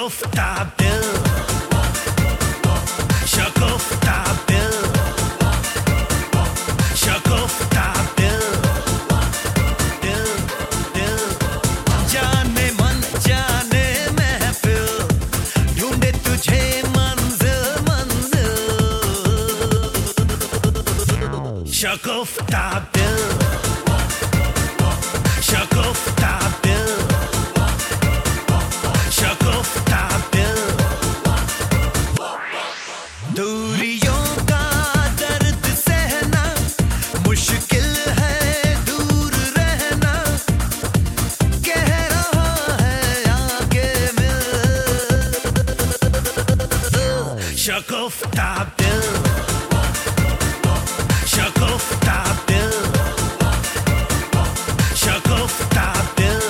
शगुफ्ता दिल, शगुफ्ता दिल, शगुफ्ता दिल, दिल दिल जाने मन जाने महफिल, ढूंढे तुझे मंजिल मंजिल, शगुफ्ता दिल, शगुफ्ता दिल, शगुफ्ता दिल। दूरियों का दर्द सहना मुश्किल है, दूर रहना कह रहा है आगे मिल, शगुफ्ता दिल, शगुफ्ता दिल, शगुफ्ता दिल।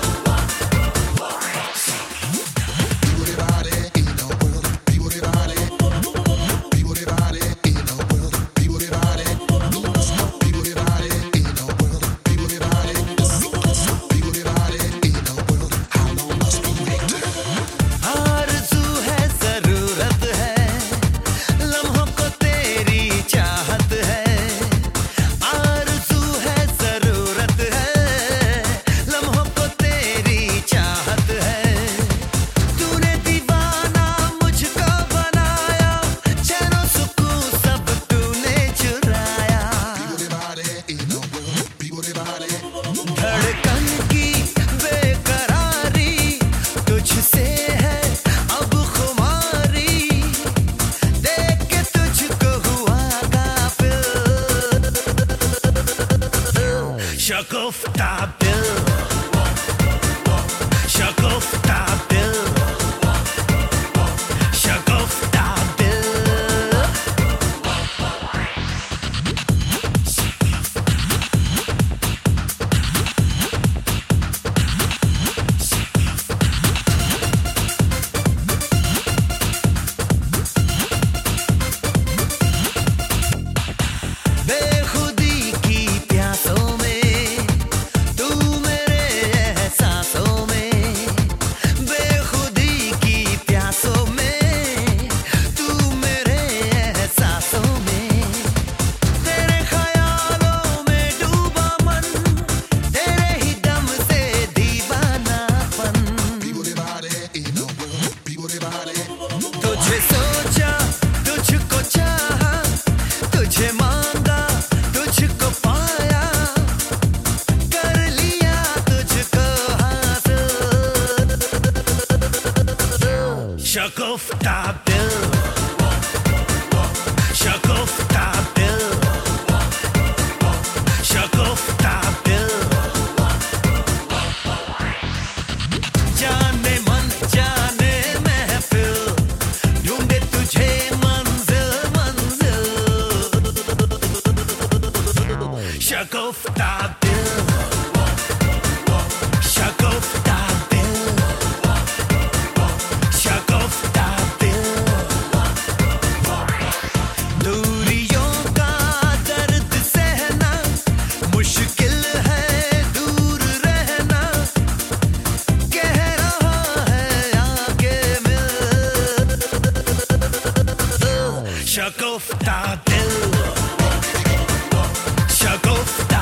धड़कन की बेकरारी तुझसे है अब खुमारी, देख के तुझको हुआ काफिल, शगुफ्ता दिल, शगुफ्ता दिल, शगुफ्ता दिल। बेखुदी की प्यासों में तू मेरे एहसासों में, बेखुदी की प्यासों में तू मेरे एहसासों में, तेरे ख्यालों में डूबा मन, तेरे ही दम से दीवानापन, तुझे सोचा तुझको चाहा, तुझे मांगा तुझको पाया, कर लिया तुझको हासिल, शगुफ्ता दिल, शगुफ्ता दिल, शगुफ्ता दिल। जाने मन जाने महफिल, ढूंढे तुझे मंजिल मंजिल, शगुफ्ता दिल, शगुफ्ता दिल, शगुफ्ता दिल। दूरियों का दर्द सहना मुश्किल है, दूर रहना कह रहा है आगे मिल, शगुफ्ता दिल, शगुफ्ता